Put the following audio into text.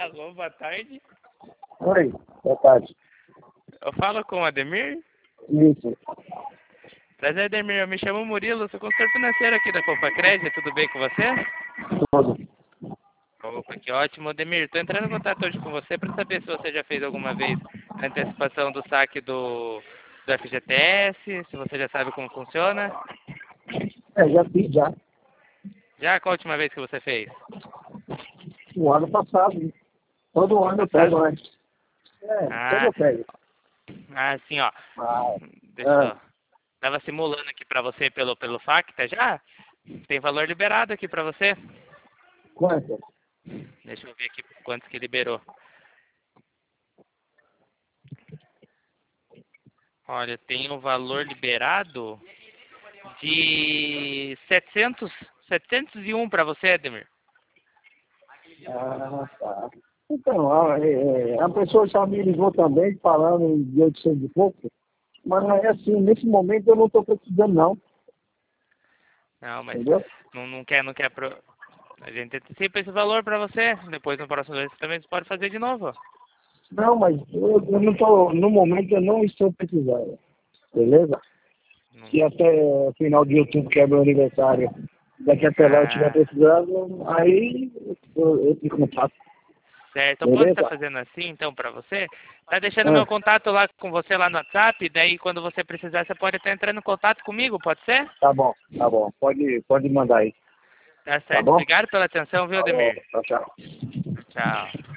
Alô, boa tarde. Oi, boa tarde. Eu falo com o Ademir. Isso, Prazer, Ademir. Eu me chamo Murilo, sou consultor financeiro aqui da Copacred. Tudo bem com você? tudo. Opa, que ótimo. Ademir, estou entrando em contato hoje com você para saber se você já fez alguma vez a antecipação do saque do FGTS, se você já sabe como funciona. Já fiz já. Já? Qual a última vez que você fez? O ano passado. Todo ano eu pego antes. Todo Ah, eu pego. assim, ó. Ah, Deixa eu... Tava simulando aqui para você pelo Facta já. Tem valor liberado aqui para você. quanto? Deixa eu ver aqui quantos que liberou. Olha, tem um valor liberado de 701 para você, Ademir. Tá. Então, a pessoa já me ligou também falando de 800 e pouco, mas é assim, nesse momento eu não estou precisando não, Não, mas entendeu? não quer a gente antecipa esse valor para você. Depois no próximo mês você também pode fazer de novo. Não, mas eu não estou, no momento eu não estou precisando, beleza? Não- Se até final de outubro, que é meu aniversário, daqui até lá eu estiver Ah, precisando, aí eu te contato, certo. Eu posso estar beleza? fazendo assim, então, para você? Tá deixando Ah, meu contato lá com você lá no WhatsApp, daí quando você precisar, você pode estar entrando em contato comigo, pode ser? tá bom. Pode mandar aí, Tá tá certo. bom? Obrigado pela atenção, viu, Tá bom, Ademir? tchau, tchau. Tchau.